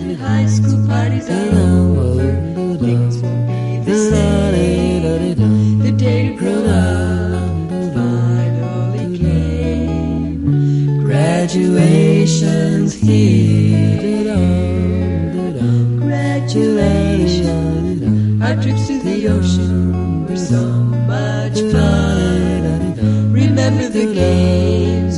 The high school parties are over. Things won't be the same. The day to grow up finally came. Graduation's here. Graduation. Our trips to the ocean were so much fun. Remember the games